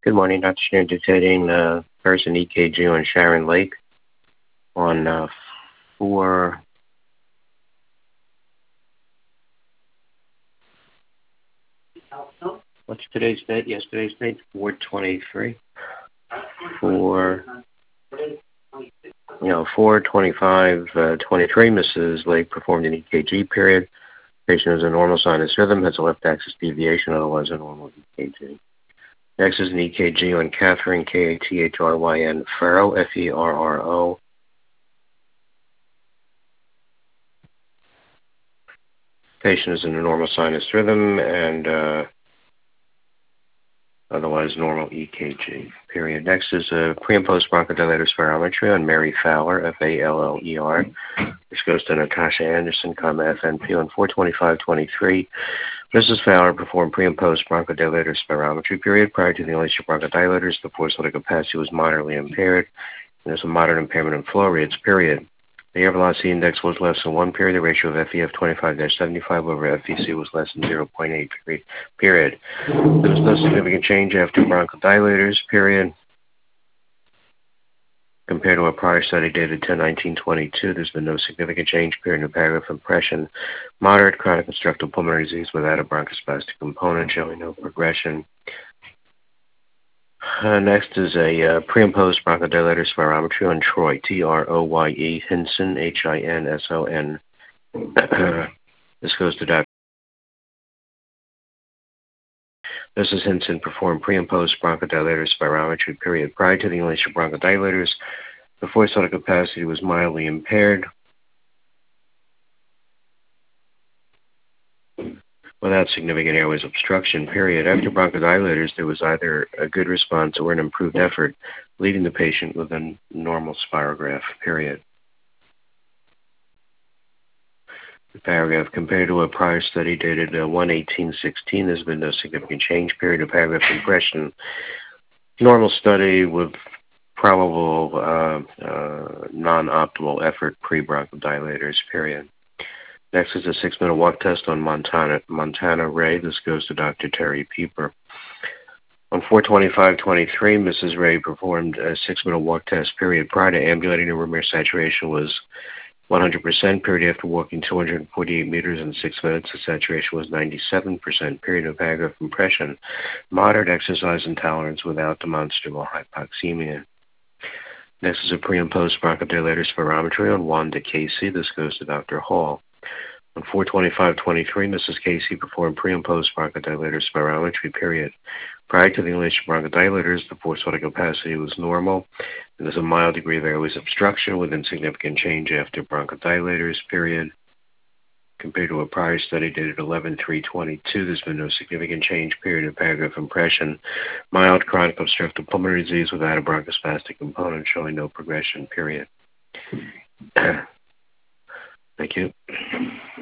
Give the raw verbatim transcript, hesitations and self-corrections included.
Good morning, Doctor Schneider, detecting uh, person E K G on Sharon Lake on uh, four. What's today's date? Yesterday's date, four twenty-three. Four. You know, four twenty-five, uh, twenty-three. Missus Lake performed an E K G period. Patient has a normal sinus rhythm, has a left axis deviation, otherwise a normal E K G. Next is an E K G on Catherine, K A T H R Y N, Ferro, F E R R O. Patient is in a normal sinus rhythm and uh, otherwise normal E K G, period. Next is a pre- and post-bronchodilator spirometry on Mary Fowler, F A L L E R. This goes to Natasha Anderson, comma F N P on four twenty-five twenty-three. Missus Fowler performed pre- and post-bronchodilator spirometry, period. Prior to the inhalation of bronchodilators, the forced vital capacity was moderately impaired, and there's a moderate impairment in flow rates, period. The air velocity index was less than one, period. The ratio of F E F twenty-five seventy-five over F E C was less than zero point eight, period. There was no significant change after bronchodilators, period. Compared to a prior study dated ten nineteen twenty-two, there's been no significant change, period. In the paragraph impression, moderate chronic obstructive pulmonary disease without a bronchospastic component, showing no progression. Uh, next is a uh, pre- and post-bronchodilator spirometry on Troye, T R O Y E, Hinson, H I N S O N. This goes to Doctor Missus Hinson performed pre- and post-bronchodilator spirometry, period. Prior to the inhalation of bronchodilators, the forced vital capacity was mildly impaired without significant airways obstruction, period. After bronchodilators, there was either a good response or an improved effort, leaving the patient with a normal spirograph, period. The paragraph, compared to a prior study dated uh, one eighteen sixteen, there's been no significant change, period. The paragraph impression, normal study with probable uh, uh, non-optimal effort pre-bronchodilators, period. Next is a six-minute walk test on Montana, Montana Ray. This goes to Doctor Terry Pieper. On four twenty-five twenty-three, Missus Ray performed a six-minute walk test, period. Prior to ambulating, her room air saturation was one hundred percent, period. After walking two hundred forty-eight meters in six minutes, the saturation was ninety-seven percent, period. Of paragraph impression, moderate exercise intolerance without demonstrable hypoxemia. Next is a pre- and post-bronchodilator spirometry on Wanda Casey. This goes to Doctor Hall. On four twenty-five twenty-three, Missus Casey performed pre- and post-bronchodilator spirometry, period. Prior to the inhalation of bronchodilators, the forced vital capacity was normal, and there's a mild degree of airways obstruction with insignificant change after bronchodilators, period. Compared to a prior study dated eleven three twenty-two, there's been no significant change, period. In paragraph impression, mild chronic obstructive pulmonary disease without a bronchospastic component, showing no progression, period. Thank you.